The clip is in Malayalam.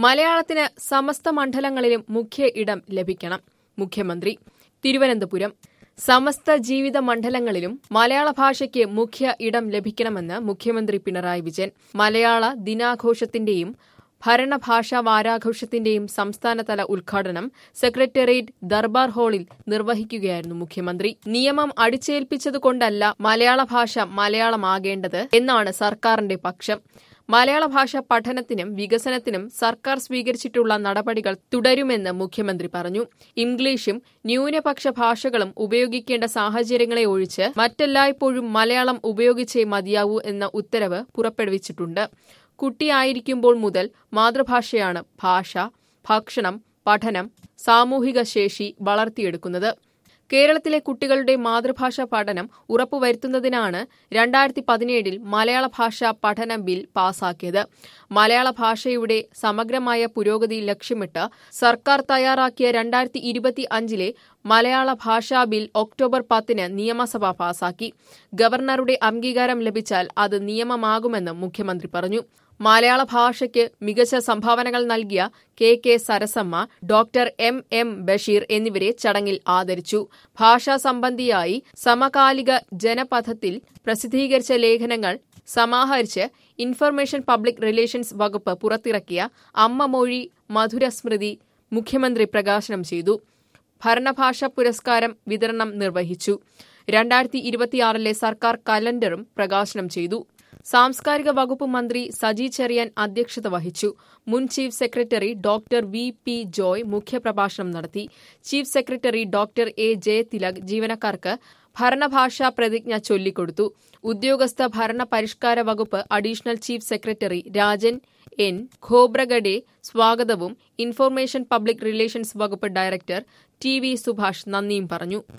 മലയാളത്തിന് സമസ്ത മണ്ഡലങ്ങളിലും മുഖ്യ ഇടം ലഭിക്കണം. മുഖ്യമന്ത്രി തിരുവനന്തപുരം. സമസ്ത ജീവിത മണ്ഡലങ്ങളിലും മലയാള ഭാഷയ്ക്ക് മുഖ്യ ഇടം ലഭിക്കണമെന്ന് മുഖ്യമന്ത്രി പിണറായി വിജയൻ. മലയാള ദിനാഘോഷത്തിന്റെയും ഭരണഭാഷാ വാരാഘോഷത്തിന്റെയും സംസ്ഥാനതല ഉദ്ഘാടനം സെക്രട്ടേറിയറ്റ് ദർബാർ ഹാളിൽ നിർവഹിക്കുകയായിരുന്നു മുഖ്യമന്ത്രി. നിയമം അടിച്ചേൽപ്പിച്ചതുകൊണ്ടല്ല മലയാള ഭാഷ മലയാളമാകേണ്ടത് എന്നാണ് സർക്കാരിന്റെ പക്ഷം. മലയാള ഭാഷ പഠനത്തിനും വികസനത്തിനും സർക്കാർ സ്വീകരിച്ചിട്ടുള്ള നടപടികൾ തുടരുമെന്ന് മുഖ്യമന്ത്രി പറഞ്ഞു. ഇംഗ്ലീഷും ന്യൂനപക്ഷ ഭാഷകളും ഉപയോഗിക്കേണ്ട സാഹചര്യങ്ങളെ ഒഴിച്ച് മറ്റെല്ലായ്പ്പോഴും മലയാളം ഉപയോഗിച്ചേ മതിയാവൂ എന്ന ഉത്തരവ് പുറപ്പെടുവിച്ചിട്ടുണ്ട്. കുട്ടിയായിരിക്കുമ്പോൾ മുതൽ മാതൃഭാഷയാണ് ഭാഷ, ഭക്ഷണം, പഠനം, സാമൂഹിക ശേഷി വളർത്തിയെടുക്കുന്നത്. കേരളത്തിലെ കുട്ടികളുടെ മാതൃഭാഷാ പഠനം ഉറപ്പുവരുത്തുന്നതിനാണ് 2017 മലയാള ഭാഷാ പഠന ബിൽ പാസാക്കിയത്. മലയാള ഭാഷയുടെ സമഗ്രമായ പുരോഗതി ലക്ഷ്യമിട്ട് സർക്കാർ തയ്യാറാക്കിയ 2025 മലയാള ഭാഷാ ബിൽ ഒക്ടോബർ 10 നിയമസഭ പാസാക്കി. ഗവർണറുടെ അംഗീകാരം ലഭിച്ചാൽ അത് നിയമമാകുമെന്ന് മുഖ്യമന്ത്രി പറഞ്ഞു. മലയാള ഭാഷയ്ക്ക് മികച്ച സംഭാവനകൾ നൽകിയ K Sarasamma, doctor M Basheer എന്നിവരെ ചടങ്ങിൽ ആദരിച്ചു. ഭാഷാ സംബന്ധിയായി സമകാലിക ജനപഥത്തിൽ പ്രസിദ്ധീകരിച്ച ലേഖനങ്ങൾ സമാഹരിച്ച് ഇൻഫർമേഷൻ പബ്ലിക് റിലേഷൻസ് വകുപ്പ് പുറത്തിറക്കിയ അമ്മ മൊഴി മധുരസ്മൃതി മുഖ്യമന്ത്രി പ്രകാശനം ചെയ്തു. ഭരണഭാഷാ പുരസ്കാരം വിതരണം നിർവഹിച്ചു. 2026 സർക്കാർ കലണ്ടറും പ്രകാശനം ചെയ്തു. സാംസ്കാരിക വകുപ്പ് മന്ത്രി സജി ചെറിയാൻ അധ്യക്ഷത വഹിച്ചു. മുൻ chief secretary doctor V P. Joy മുഖ്യപ്രഭാഷണം നടത്തി. Chief secretary doctor A. Jayathilak ജീവനക്കാർക്ക് ഭരണഭാഷാ പ്രതിജ്ഞ ചൊല്ലിക്കൊടുത്തു. ഉദ്യോഗസ്ഥ ഭരണ പരിഷ്കാര വകുപ്പ് additional chief secretary Rajan N. Khobragade സ്വാഗതവും ഇൻഫർമേഷൻ പബ്ലിക് റിലേഷൻസ് വകുപ്പ് ഡയറക്ടർ ടി.വി. സുഭാഷ് നന്ദിയും പറഞ്ഞു.